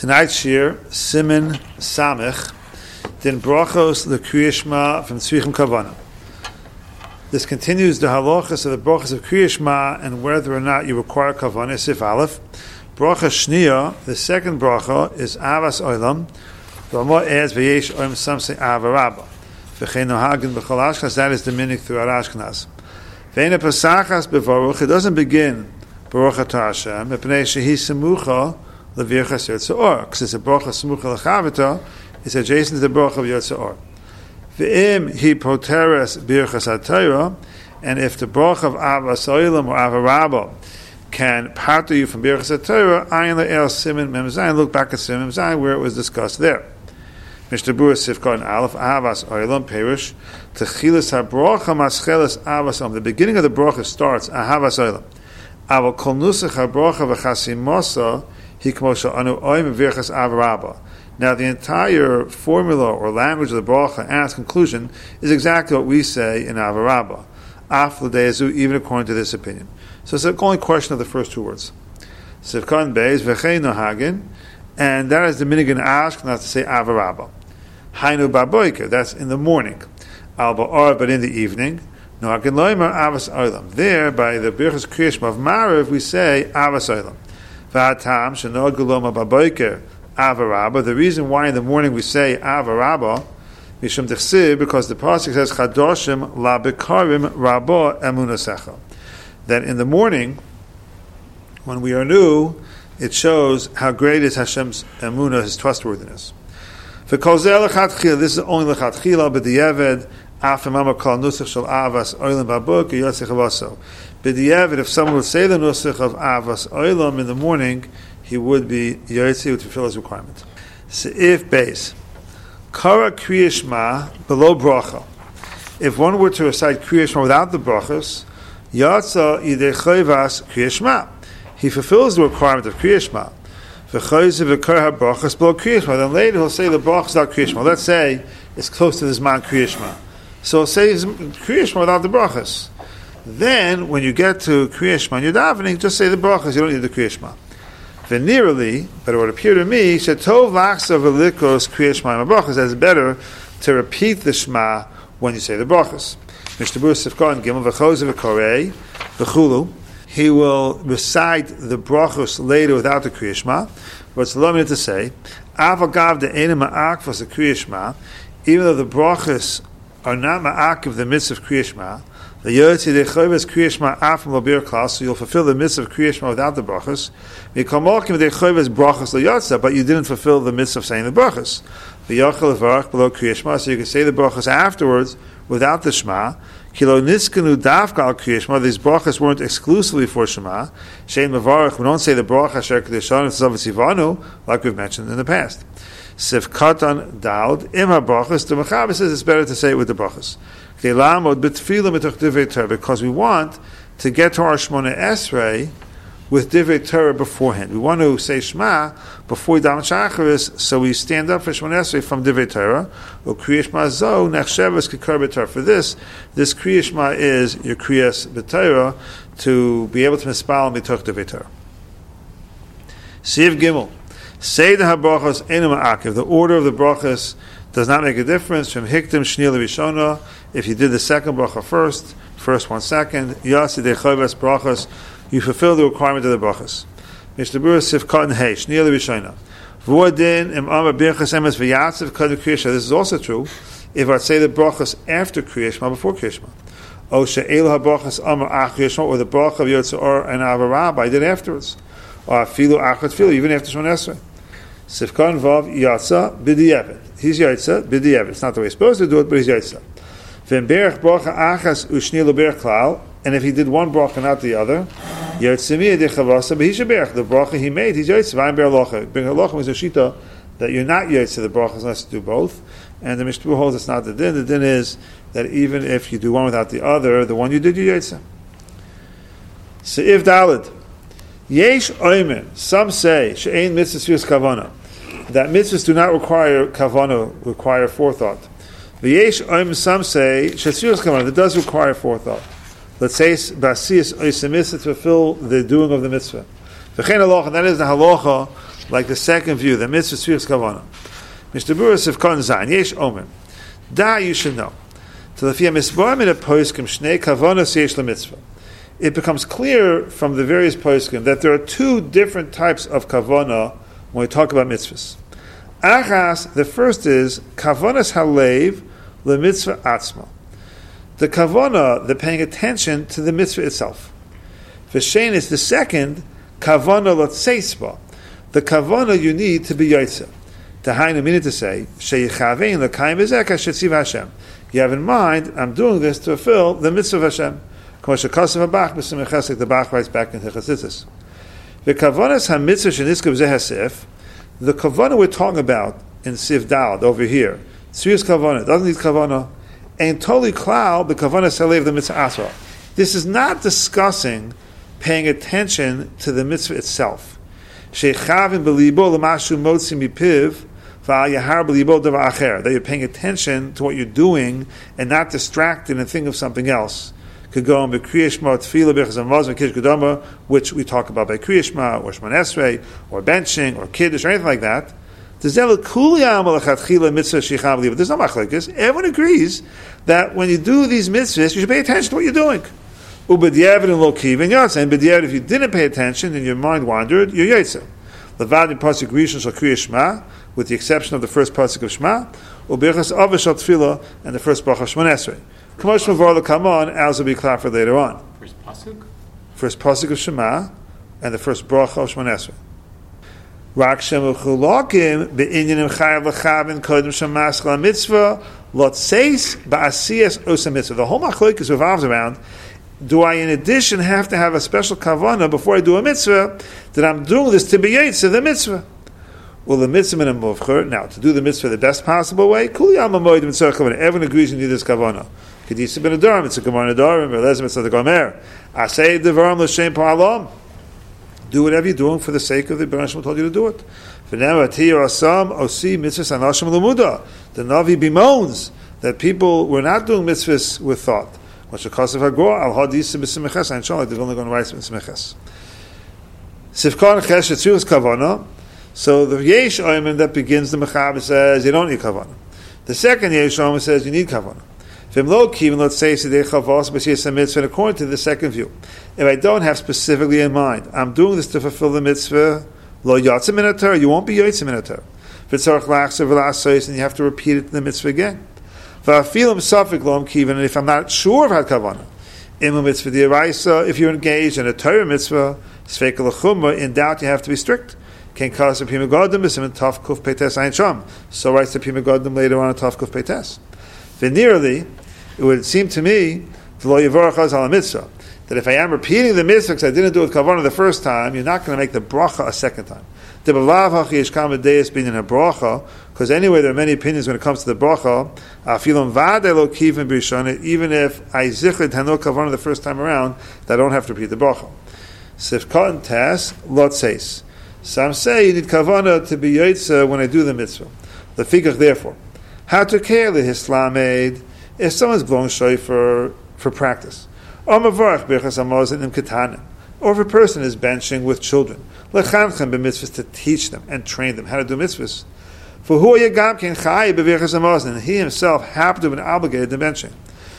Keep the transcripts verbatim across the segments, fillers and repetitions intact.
Tonight's shir, Simin Samich, then brachos l'Kriyas Shema from Tzrichim Kavana. This continues the halachas of the brachos of Kriyas Shema and whether or not you require Kavana, Sif Aleph. Bracha Shniya, the second bracha, is Avas Olam. V'amo ez v'yesh oim samse Avarabba. V'chein nohagin b'chol Ashkenaz, that is the minik throughout Ashkenaz. V'ena pasachas b'varuch, it doesn't begin Baruch atah Hashem, mepnei shehi semucha levirchas Yotze Or, because it's a bracha semucha lechavita, it's adjacent to the bracha of Yotze Or. V'im hi poteres birchas HaTorah, and if the bracha of Avas Olam or Avarabba can part you from birchas HaTorah, ayin le'el simin mem zayin, look back at simin mem zayin where it was discussed there. Mishnah Berurah Sifkon Aleph, Avas Olam Perush, Techilas HaBracha Mascheles Avas Olam. The beginning of the bracha starts Avas Olam. Aval Kol Nusach HaBracha V'Chasimosa Hikmosha Anu Oim Virchas Avarabba. Now the entire formula or language of the bracha and its conclusion is exactly what we say in Avarabba. Af L'Dezu, even according to this opinion. So it's the only question of the first two words. Sifkon Beis V'chein Nohagin, and that is the minigan ask, not to say Avarabba. Hainu Baboiker, that's in the morning. Al Ba'or, but in the evening. Nohagin Loimer Avas Olam. There, by the Birchas Kriyas Shema of Marav, we say Avas Olam. V'atam Shenohag Loma Baboiker Avarabba. The reason why in the morning we say Avarabba, Mishum Dechsib, because the pasuk says Chadoshim La Bekarim Rabba Emunasecha. That in the morning, when we are new, it shows how great is Hashem's emunah, His trustworthiness. For Kolzel Lechatchila, this is only Lechatchila, but the Yeved Afimama Kol Nusach Shel Avas Olam Babuk Yotzich Avaso. But the Yeved, if someone would say the Nusach of Avas Olam in the morning, he would be Yotzi to fulfill his requirement. Seif Beis Kara Kriyas Shema below bracha. If one were to recite Kriyas Shema without the brachas, Yatsa Yidei Chayvas Kriyas Shema. He fulfills the requirement of Kriyas Shema. V'chayzev v'kar ha'brachas below Kriyas Shema. Then later he'll say the brachas without Kriyas Shema. Let's say it's close to the Zman Kriyas Shema. So he'll say Kriyas Shema without the brachas. Then when you get to Kriyas Shema and you're davening, just say the brachas. You don't need the Kriyas Shema. Venerally, but it would appear to me, Shetov lachsa v'likos Kriyas Shema and brachas. It's better to repeat the Shema when you say the brachas. Mishnah Berurah Sifkon Gimel v'chayzev v'korei v'chulu. He will recite the brachos later without the Kriyas Shema. But it's allowed me to say, Avagav de ena ma'akvos the Kriyas Shema, even though the brachos are not ma'akiv the mitzvah of Kriyas Shema, the yotzi de chayvas Kriyas Shema afim lo bir klal, so you'll fulfill the mitzvah of Kriyas Shema without the brachos. V'kamokim de chayvas brachos lo yotza, but you didn't fulfill the mitzvah of saying the brachos. V'yachal levarach below Kriyas Shema, so you can say the brachos afterwards without the Shema. Kilo niskanu dafka al Kriyas Shema. These brachas weren't exclusively for Shema. Shein mevarach. We don't say the bracha asher kedeshanu tzavasivanu like we've mentioned in the past. Sifkatan daud im habrachas. The Mechaber says it's better to say it with the brachas. Keilamod betfila mitoch divrei Torah, because we want to get to our Shmona Esrei with divrei Torah beforehand. We want to say Shema before we daven shacharis, so we stand up for Shmona Esrei from divrei Torah. Or Kriyas Shema zo nechshavas kekar b'Torah. For this, this Kriyas Shema is your Kriyas b'Torah to be able to mispal mitoch divrei Torah. Siv Gimel. Say the habrachos enu ma'akiv. The order of the brachas does not make a difference. From hiktim shniya l'rishona. If you did the second bracha first, first one second, yasi de chayvas brachas, you fulfill the requirement of the brachas. Mishnah Berurah Sifkon Hey Shniya l'rishona. V'odin im amar birchas emes v'yatziv kadu Kriyas Shema. This is also true if I say the brachas after Kriyas Shema before Kriyas Shema. O she'elu habrachas amar ach Kriyas Shema, or the bracha of Yotze Or and Avarabba I did afterwards. Or afilu achat filu, even after Shmona Esrei. Sifkon Vav Yatza b'di'evet. He's Yatza b'di'evet. It's not the way he's supposed to do it, but he's Yatza. V'em berach bracha achas u'shni lo berach klal. And if he did one bracha, not the other, Yotzimi dechavasa, but he should berach. The bracha he made, he's Yotza. V'ayim ber locha. Bring halacha was a shita that you're not Yotza the brachas unless you do both. And the Mishnah holds it's not the din. The din is that even if you do one without the other, the one you did, you Yotza. Seif Daled. Yesh oimer. Some say she'ein mitzvahs fius kavana, that mitzvahs do not require kavana, require forethought. V'yesh oimer. Some say she'fius kavana, that does require forethought. Let's say basiyas oisem mitzvah to fulfill the doing of the mitzvah. V'chein halacha, and that is the halacha like the second view, the mitzvah Sfiras Kavana. Mishnah Sivkon Zayin, Yesh Omer. Da, you should know. To the Fiyah Misbarim in a Poskim, Shnei Kavanas Yesh LaMitzvah. It becomes clear from the various Poskim that there are two different types of Kavana when we talk about mitzvahs. Achas, the first is Kavanas Halev LaMitzvah Atzma. The Kavana, the paying attention to the mitzvah itself. V'shein is the second, Kavana Latseisba. The Kavana you need to be Yaitza. Tahainu meaning to say, Sheyichavein l'kayim b'zeh kashetziv Hashem. You have in mind, I'm doing this to fulfill the mitzvah of Hashem. K'mo shekasav habach b'simechas, like the Bach writes back in Chasidius. The kavanas hamitzvah sheniskav zeh hasif, the kavana we're talking about in Sif Daled over here, Tzvius kavana, doesn't need kavana, and totally cloud the kavana salev the mitzvah asra. This is not discussing paying attention to the mitzvah itself. Sheichavin b'libo l'mashu motzi mipiv, that you're paying attention to what you're doing and not distracted and think of something else. Could go on Kriya Shema, Tefillah, Bechaz Hamaz, Kiddush Kedama, which we talk about by Kriya Shema, or Shemon Esrei, or benching, or Kiddush, or anything like that. There's no machlekes. Everyone agrees that when you do these mitzvahs, you should pay attention to what you're doing. Ubediev and Lokiv and Yotze. And Bediev, if you didn't pay attention and your mind wandered, you're Yotze. Levad in pasuk Rishon shel Kriya Shema, with the exception of the first pasuk of Shema, Ubechas Avos shel Tefillah, and the first bracha of Shemon Esrei. Kamosh Mavar L'Kamon, as will be clear for later on. First pasuk? First pasuk of Shema, and the first bracha of Shemon Esrei. Rak Shemu Chulakim, Be'inyanim Chayav L'Chavin, Kodim Shemas Chla Mitzvah, Lotseis Ba'asiyas Osa Mitzvah. The whole machlokes revolves around, do I in addition have to have a special kavanah before I do a mitzvah, that I'm doing this to be Yitzah, the mitzvah? Well, the mitzvah in a muvcher, now, to do the mitzvah the best possible way, everyone agrees you need this kavanah. Kedisa ben Adorim, it's a Gemara Adorim, or Lezim, it's a Gomer. I say Devarim L'Shem Pa'alam. Do whatever you're doing for the sake of the Baruch Hashem told you to do it. The Navi bemoans that people were not doing mitzvahs with thought. Like they're only going to write Simichas. Sifkan Chesh Etzius Kavana. So the Yesh Oyman that begins the Mechaber says you don't need Kavana. The second Yesh Oyman says you need Kavana. Let's say according to the second view, if I don't have specifically in mind, I'm doing this to fulfill the mitzvah, lo yatzim minatar, you won't be yatzim minatar. And you have to repeat it in the mitzvah again. And if I'm not sure of how kavana, if you're engaged in a Torah mitzvah, in doubt you have to be strict. So writes the Pima Godim later on in Taf Kuf Peites. Veneerly, it would seem to me that if I am repeating the mitzvah because I didn't do it with kavanah the first time, you're not going to make the bracha a second time. Because anyway, there are many opinions when it comes to the bracha. Even if I zichrid hano kavanah the first time around, that I don't have to repeat the bracha. Sifkat and tas lot says. Some say you need kavanah to be yotze when I do the mitzvah. The figure, therefore, how to care the Islamed if someone's blowing shofar for practice, or if a person is benching with children, to teach them and train them how to do mitzvahs. For who and he himself happened to have been obligated to benching.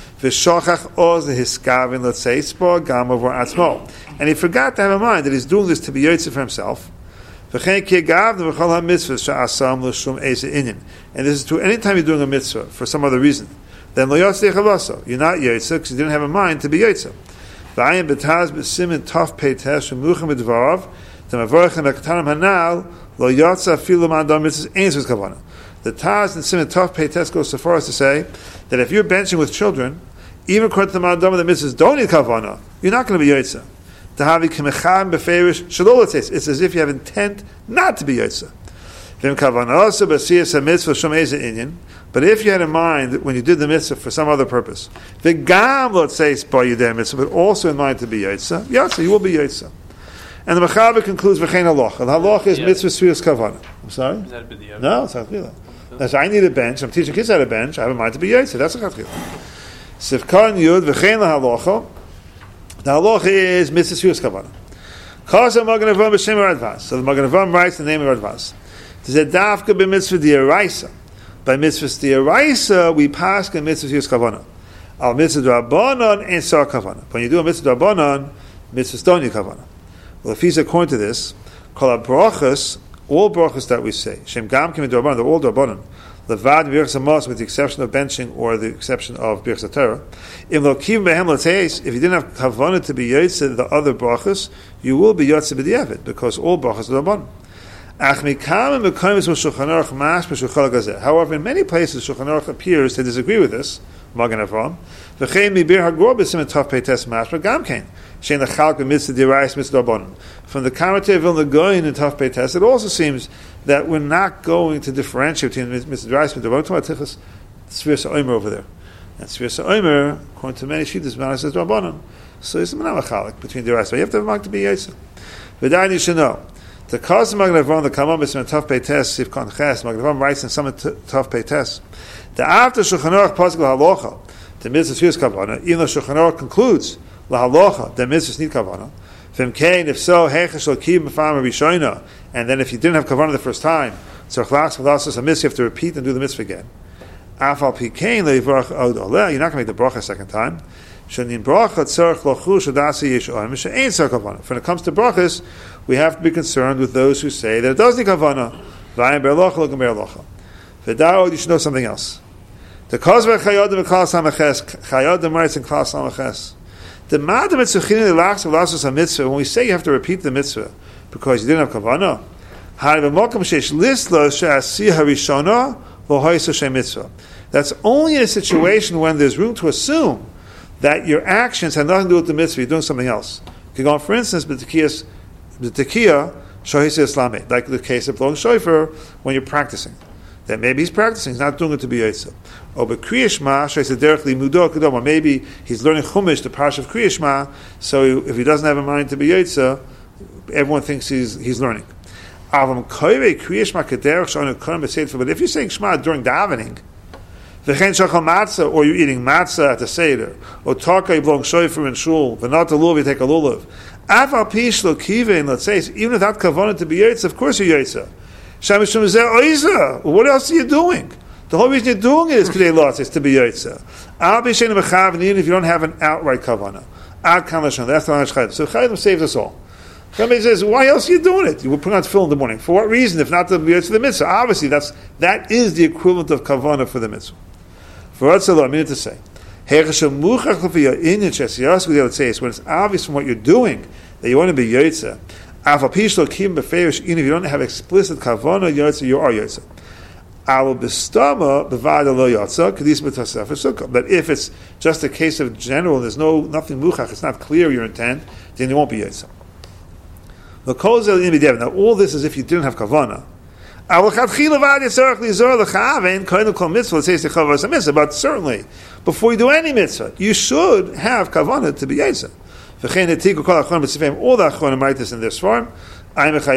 And he forgot to have in mind that he's doing this to be yotze for himself. And this is true anytime you're doing a mitzvah for some other reason. Then you're not yotze because you didn't have in mind to be yotze. The Taz and Siman Tov Peites goes so far as to say that if you're benching with children, even according to the Ma'adam of the mitzvahs don't need kavanah, you're not going to be yotze. It's as if you have intent not to be yotze. But if you had in mind when you did the mitzvah for some other purpose, but also in mind to be yotze, yotze, you will be yotze. And the Mechaber concludes v'chein halacha. The halacha is mitzvah sfiras kavanah. I'm sorry? Is that a b'diavad? No, it's not chila. That's I need a bench. I'm teaching kids how to bench. I have in mind to be yotze. That's a chila. Sifkan yud v'chein halacha. The halacha is mitzvah sfiras kavanah. Kasa Magen Avraham b'Shem Radvas. So the Magen Avraham writes the name of Radvas. He said, Dafka b'mitzvah di'araisa. By mitzvah di'araisa, we pass in mitzvah yus kavana. Al mitzvah d'Rabbanan and sar kavana. When you do a mitzvah d'Rabbanan, mitzvah don't you kavana. Well, if he's according to this, kol brachas, all brachas that we say, Shem gam kim d'Rabbanan, they're all d'Rabbanan. Levad birchas amos, with the exception of benching or the exception of birchas Torah. Im lo kim behem l'teis, if you didn't have kavana to be yotze the other brachas, you will be yotze b'diavad, because all brachas are d'Rabbanan. However, in many places, Shulchan Aruch appears to disagree with this. Magen Avraham. From the commentary of Vilna Gaon in Taf Peites, it also seems that we're not going to differentiate between mitzvah d'oraisa and mitzvah d'Rabbanan. Tzvius Omer over there, and Tzvius Omer, according to many shittas, man says d'Rabbanan. So it's a manamachalik between d'oraisa. You have to have a to be yotze. But then you should know. The cause of Magen Avraham, the Kamam is in Taf Peites, Sif Kon Ches, Magen Avraham writes in some Taf Peites, the after Shulchan Aruch Pasuk L'Halocha, the mitzvah is Kavana, even though Shulchan Aruch concludes L'Halocha, the mitzvah need Kavana. V'im Kain, if so, Hechesh Lo Kiyum B'Fam Rishona, and then if you didn't have Kavana the first time, so Chlach Chlasus a mitzvah, you have to repeat and do the mitzvah again. Afal Pi Kain Le'Yivarach Od Oleh, you're not going to make the bracha a second time. Shenin bracha tzarich lochush adasi yishon misha ain't tzarich kavana. When it comes to brachas, we have to be concerned with those who say that it does need kavana. V'ayim berlocha lokum berlocha. V'darod, you should know something else. The cause of chayodim v'kal samaches, chayodim writes in kal samaches. The madam etzuchinin l'achs v'lasos ha-mitzvah, when we say you have to repeat the mitzvah because you didn't have kavana, ha'ay v'mokum sheish lislo she'asi harishona v'hoyso she mitzvah. That's only in a situation when there's room to assume that your actions have nothing to do with the mitzvah, you're doing something else. You can go, for instance, the tekiah, the tekiah, shohis islamic, like the case of blowing shofar when you're practicing. That maybe he's practicing, he's not doing it to be yotze. Or but Kriya Shema, shohis derech limudo kedom, or maybe he's learning chumash, the parsha of Kriya Shema, so if he doesn't have a mind to be yotze, everyone thinks he's he's learning. But if you're saying Shema during davening, or you're eating matzah at the Seder, or taka, you blowing shofar in shul, v'nat lulav, you take a lulav. Afal pish lo kivein, let's say, even without kavanah to be yotze, of course you're yotze. Shamishum zeh oiza. What else are you doing? The whole reason you're doing it is k'dei lotzes, is to be yotze. Al b'shein b'chav, even if you don't have an outright kavanah. Ad kan l'shon, that's the Lanish Chayim. So Chayim saves us all. Somebody says, why else are you doing it? You were putting on tefillin in the morning. For what reason, if not to be yotze the mitzvah? Obviously, that's, that is the equivalent of kavanah for the mitzvah. For what's I mean to say, when it's obvious from what you're doing that you want to be yotze, even if you don't have explicit kavanah yotze, you are yotze. But if it's just a case of general, there's no nothing muchach, it's not clear your intent, then you won't be yotze. Now all this is if you didn't have kavanah. But certainly, before you do any mitzvah, you should have kavanah to be yotze. All the achronim write this in this form. Look at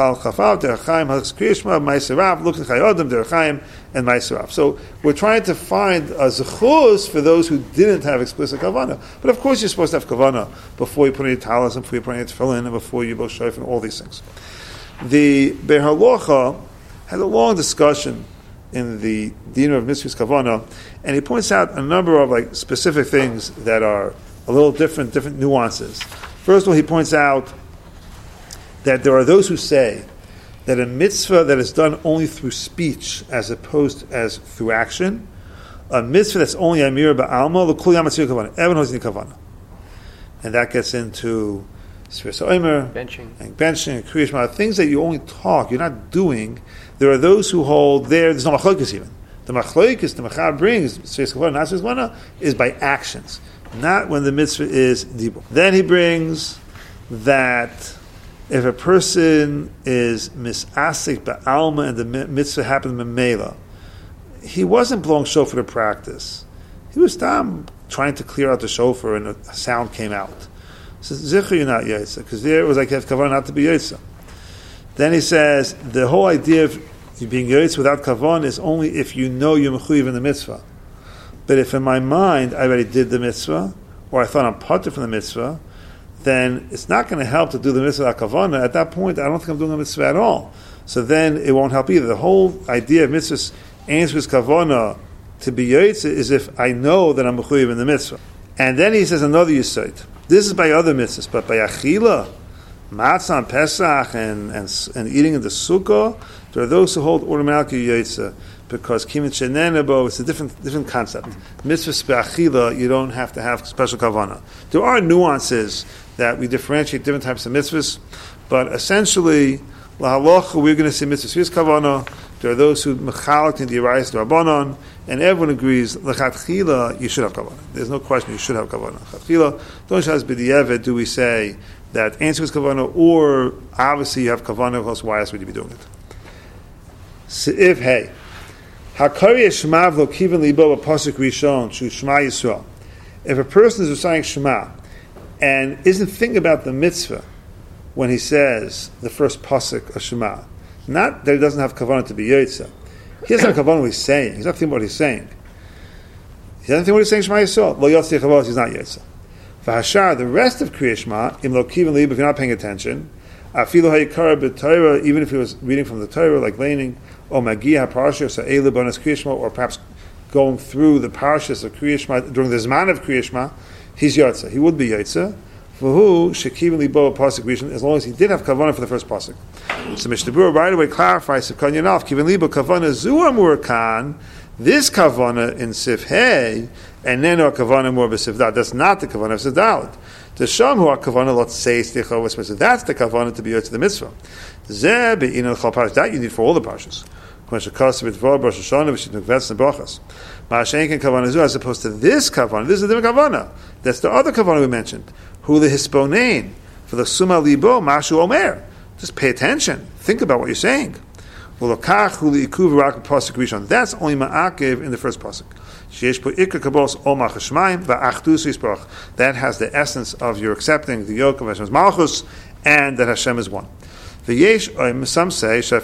chayodim, and ma'aserav. So we're trying to find a zechus for those who didn't have explicit kavanah. But of course, you're supposed to have kavanah before you put any talis and before you put any tefillin and before you blow shofar and all these things. The Be'er Halacha had a long discussion in the Dinah of Mitzvah's Kavanah, and he points out a number of like specific things that are a little different, different nuances. First of all, he points out that there are those who say that a mitzvah that is done only through speech as opposed as through action, a mitzvah that's only amir ba'alma, l'kul yam atzir kavanah, even hosni kavanah. And that gets into Sfiras Omer, benching, and benching, and Kriya Shema, things that you only talk, you're not doing. There are those who hold there, there's no machlokes even. The machlokes the Machar brings, Sfiras Kavanah, not Sfiras Kavanah, is by actions, not when the mitzvah is dibur. Then he brings that if a person is misasik ba'alma and the mitzvah happened memela, he wasn't blowing shofar to practice. He was tam trying to clear out the shofar and a sound came out. So zichur you're not yotze, because there it was like you have kavanah not to be yotze. Then he says the whole idea of you being yotze without kavanah is only if you know you're mechuyev in the mitzvah. But if in my mind I already did the mitzvah, or I thought I'm patur from the mitzvah, then it's not going to help to do the mitzvah kavana. At that point, I don't think I'm doing a mitzvah at all. So then it won't help either. The whole idea of mitzvahs answers kavana to be yotze is if I know that I'm mechuyev in the mitzvah. And then he says another yisod. This is by other mitzvahs, but by achila, matzah and Pesach and, and and eating in the sukkah, there are those who hold automatically yotze because kimin shenenabo, it's a different different concept. Mitzvahs be'achila, you don't have to have special kavana. There are nuances that we differentiate different types of mitzvahs, but essentially, lahalocha, we're going to say mitzvahs with kavana. There are those who mechalak in the Arayos Rabbanon, and everyone agrees lechatchila you should have kavana. There's no question you should have kavana. Lechatchila, don't shas b'di'evet do we say that answer is kavana, or obviously you have kavana, because why else would you be doing it? Se'if hey, hakari shemav lo kiven libo b'pasuk rishon shu shema Yisrael. If a person is reciting Shema and isn't thinking about the mitzvah when he says the first pasuk of Shema, not that he doesn't have kavanah to be yotze. He doesn't have kavanah what he's saying. He's not thinking what he's saying. He doesn't think what he's saying. Shema Yisrael. Lo yotze chavos. He's not yotze. V'hashar, the rest of Kriya Shema, im lo kiven liib, if you're not paying attention, afilu hayikara b'Torah, even if he was reading from the Torah, like laning, or magia parasha, so eile bonus Kriya Shema, or perhaps going through the parashas of Kriya Shema during the zman of Kriya Shema, he's yotze. He would be yotze. For who shekiven libo pasuk rishon, as long as he did have kavanah for the first pasuk. So Mishnah Berurah right away clarifies Sif Kanyanaf kiven libo kavanah zu amur kan, this kavanah in Sif Hey, and then our kavanah more b'Sif Dal. That's not the kavanah of Sif Dalet. The sham who our kavanah, let's say stichovas mitzvah. That's the kavanah to be yotze the mitzvah. Zeh be'inol chal parshas. That you need for all the parshas. As opposed to this kavanah, this is the different kavanah. That's the other kavanah we mentioned. Who the hisponein for the suma libo mashu omer. Just pay attention. Think about what you're saying. That's only ma'akev in the first pasuk. That has the essence of your accepting the yoke of Hashem's malchus, and that Hashem is one. Some say that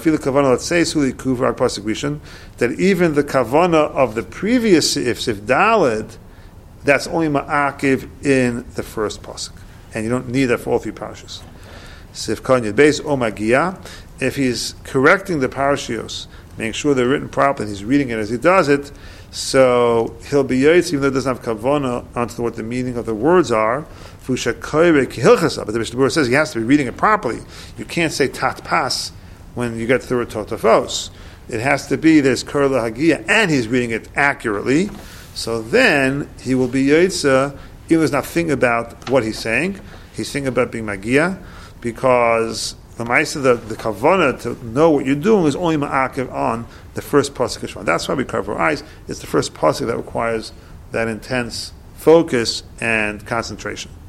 even the kavana of the previous sif, sif daled, that's only ma'akiv in the first pasuk, and you don't need that for all three parashas. Sif kanyad beis o magia, if he's correcting the parashios, making sure they're written properly, and he's reading it as he does it, so he'll be yotze even though it doesn't have kavana onto what the meaning of the words are. But the Mishnah Berurah says he has to be reading it properly. You can't say tat pas when you get through a totafos. It has to be there's kurla hagia and he's reading it accurately. So then he will be yotze, even though he's not thinking about what he's saying. He's thinking about being magia, because the ma'aseh, the, the kavanah to know what you're doing is only ma'akiv on the first pasuk of Shema. That's why we cover our eyes. It's the first pasuk that requires that intense focus and concentration.